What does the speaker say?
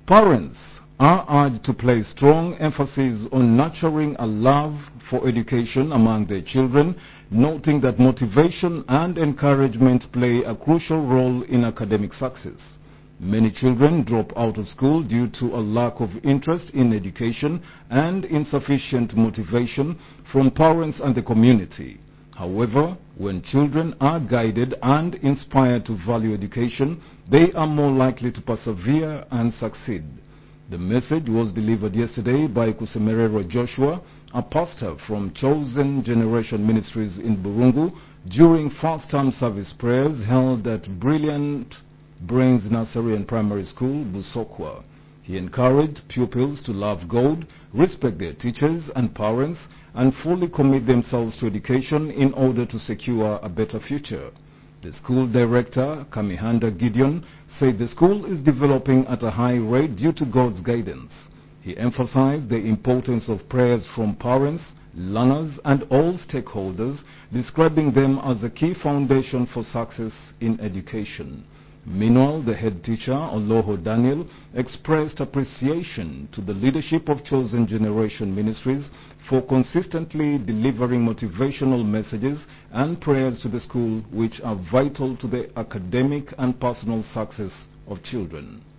Parents are urged to place strong emphasis on nurturing a love for education among their children, noting that motivation and encouragement play a crucial role in academic success. Many children drop out of school due to a lack of interest in education and insufficient motivation from parents and the community. However, when children are guided and inspired to value education, they are more likely to persevere and succeed. The message was delivered yesterday by Kusemererwa Joshua, a pastor from Chosen Generation Ministries in Burungu, during first-term service prayers held at Brilliant Brains Nursery and Primary School, Busokwa. He encouraged pupils to love God, respect their teachers and parents, and fully commit themselves to education in order to secure a better future. The school director, Kamihanda Gideon, said the school is developing at a high rate due to God's guidance. He emphasized the importance of prayers from parents, learners, and all stakeholders, describing them as a key foundation for success in education. Meanwhile, the head teacher, Oloho Daniel, expressed appreciation to the leadership of Chosen Generation Ministries for consistently delivering motivational messages and prayers to the school, which are vital to the academic and personal success of children.